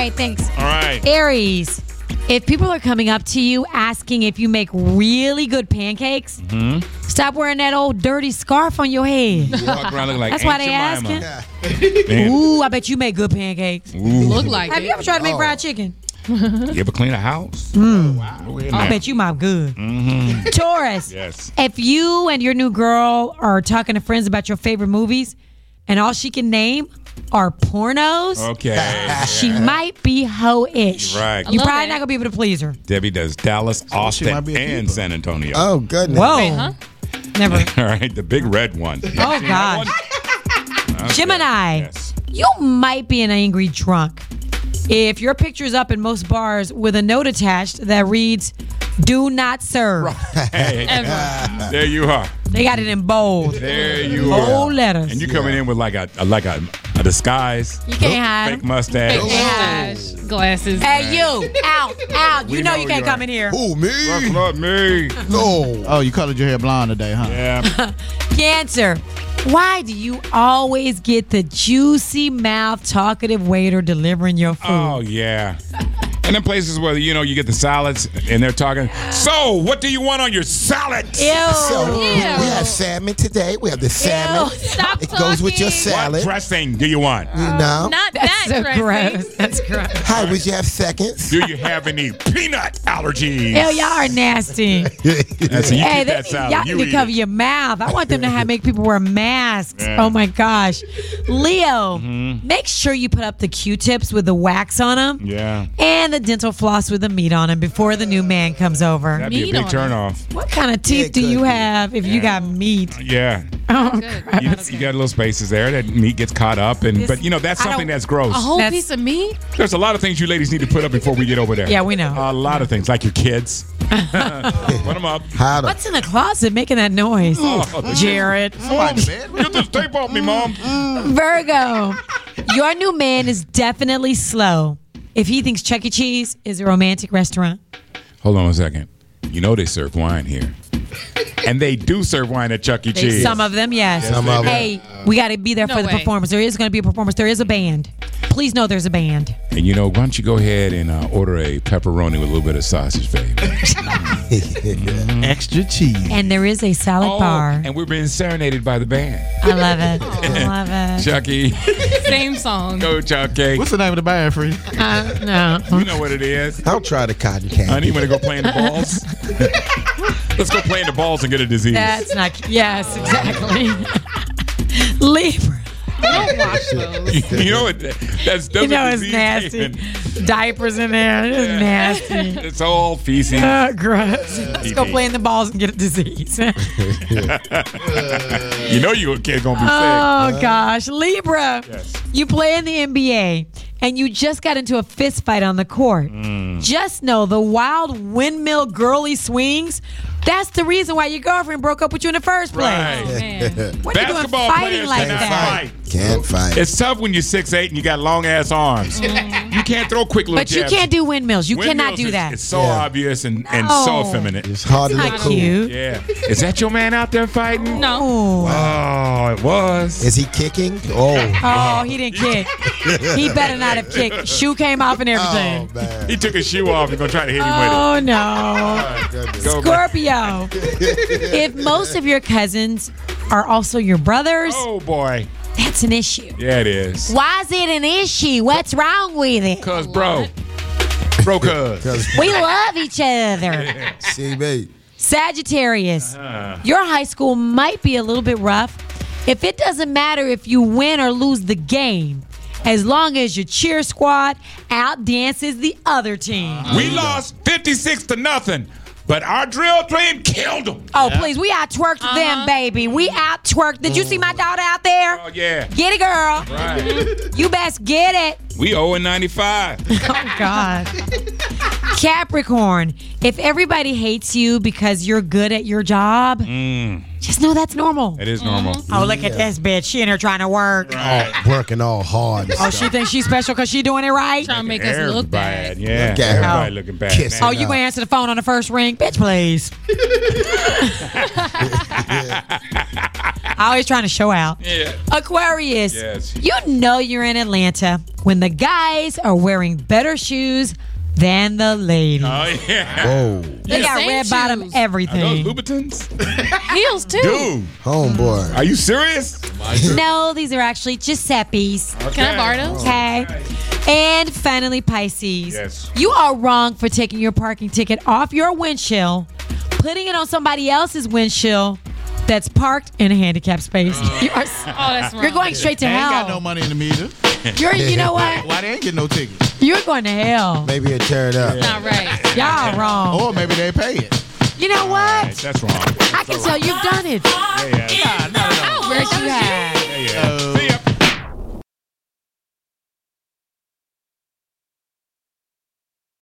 right, thanks. All right. Aries, if people are coming up to you asking if you make really good pancakes, stop wearing that old dirty scarf on your head. You walk around looking like That's Aunt why they Jemima. asking. Man. Ooh, I bet you make good pancakes. Look like Have it. you ever tried to make fried chicken? You ever clean a house? I bet you mop good. Taurus, Yes. if you and your new girl are talking to friends about your favorite movies and all she can name are pornos, Okay. she might be hoe-ish. Right. You love probably it. not going to be able to please her. Debbie does Dallas, Austin, might be a and keeper. San Antonio. Oh, goodness. Whoa. Wait, huh? Never. All right, the big red one. Oh, God. Okay. Gemini, Yes. you might be an angry drunk. If your picture's up in most bars with a note attached that reads, "Do not serve." Hey, Ever. there you are. They got it in bold. There you Bold are. letters. And you coming in with like a disguise. You can't hide Fake 'em. mustache. Gosh, glasses. Hey, you. Out. We You know know you can't you come are. in here. Who, me? That's not me. No. Oh, you colored your hair blonde today, huh? Yeah. Cancer. Why do you always get the juicy mouth talkative waiter delivering your food? Oh, yeah. And then places where, you get the salads and they're talking, so what do you want on your salad? Ew. So, we have salmon today. We have the salmon. Stop It goes with your talking. What salad. dressing do you want? You know? Not That's so that dressing. gross. That's gross. Hi, would you have seconds? Do you have any peanut allergies? Ew, y'all are nasty. That's, you Hey, keep that salad. y'all You need to eat cover it. your mouth. I want them to make people wear masks. Yeah. Oh my gosh. Leo, make sure you put up the Q-tips with the wax on them Yeah. and the dental floss with the meat on them before the new man comes over. That'd be a Meat big on it. turn off. What kind of teeth it do could you be. have if you got meat? Yeah. Oh, Good. crap. You got little spaces there that meat gets caught up. But, that's I something don't- that's gross. A whole That's- piece of meat? There's a lot of things you ladies need to put up before we get over there. Yeah, we know. A lot of things, like your kids. Put them up. How What's in the closet making that noise? Oh, Jared. Get this tape off me, Mom. Virgo, your new man is definitely slow if he thinks Chuck E. Cheese is a romantic restaurant. Hold on a second. You know they serve wine here. And they do serve wine at Chuck E. Cheese. Some of them, yes. Some of them. Hey, we got to be there No for the way. performance. There is going to be a performance. There is a band. Please know there's a band. And why don't you go ahead and order a pepperoni with a little bit of sausage, baby. Extra cheese. And there is a salad bar. and we're being serenaded by the band. I love it. I love it. Chucky, Same song. go Chucky. What's the name of the band, Free? No. You know what it is. I'll try the cotton candy. Honey, you want to go play in the balls? Let's go play in the balls and get a disease. That's not. Yes, exactly. Libra. Don't watch those. You know what? That's You know a it's disease nasty. statement. Diapers in there. It's nasty. It's all feces. Gross. Let's go play in the balls and get a disease. You know your kid gonna be Oh gosh, Libra, Yes. you play in the NBA and you just got into a fist fight on the court. Just know the wild windmill girly swings. That's the reason why your girlfriend broke up with you in the first place. Right. Oh, man. What are you doing Basketball fighting players like cannot that? fight. Can't fight. It's tough when you're 6'8" and you got long ass arms. You can't throw quick little But you jabs. can't do windmills. You Windmills cannot do is- that. It's so Yeah. obvious and so Oh. effeminate. It's hard to Not look cool. cute. Yeah. Is that your man out there fighting? No. Oh. Oh, it was. Is he kicking? Oh. Oh, he didn't kick. He better not have kicked. Shoe came off and everything. Oh, man. He took his shoe off and gonna try to hit him with Oh no. Goodness. Go, Scorpio. If most of your cousins are also your brothers, it. Oh boy. that's an issue. Yeah, it is. Why is it an issue? What's wrong with it? Cuz bro. Cuz. We love each other. CB. Sagittarius, your high school might be a little bit rough. If it doesn't matter if you win or lose the game, as long as your cheer squad outdances the other team. We lost 56-0, but our drill team killed them. Oh, please. We out twerked them, baby. We out twerked. Did you see my daughter out there? Oh yeah. Get it, girl. Right. You best get it. We 0-95. Oh, God. Capricorn, if everybody hates you because you're good at your job, just know that's normal. It is normal. Oh, look at this bitch. She in here trying to work. Working all hard. and Oh, stuff. she thinks she's special because she doing it right? Trying to make us look bad. Yeah. Look at her. Everybody looking bad. Kissing. now. Oh, you gonna answer the phone on the first ring? Bitch, please. Always trying to show out. Yeah. Aquarius. Yes. You know you're in Atlanta when the guys are wearing better shoes than the ladies. Oh, yeah. Whoa. They got Same red bottom shoes. Are those everything. Louboutins? Heels too. Dude, Homeboy. are you serious? No, these are actually Giuseppe's. Can I borrow those? Okay. And finally, Pisces. Yes. You are wrong for taking your parking ticket off your windshield, putting it on somebody else's windshield that's parked in a handicapped space. You are, Oh, that's wrong. you're going straight to They ain't hell. got no money in the meter. You know what? Why they ain't get no ticket? You're going to hell. Maybe it tear it up. Not right. Y'all wrong. Or maybe they pay it. You know what? That's wrong. I can tell you've done it. Yeah.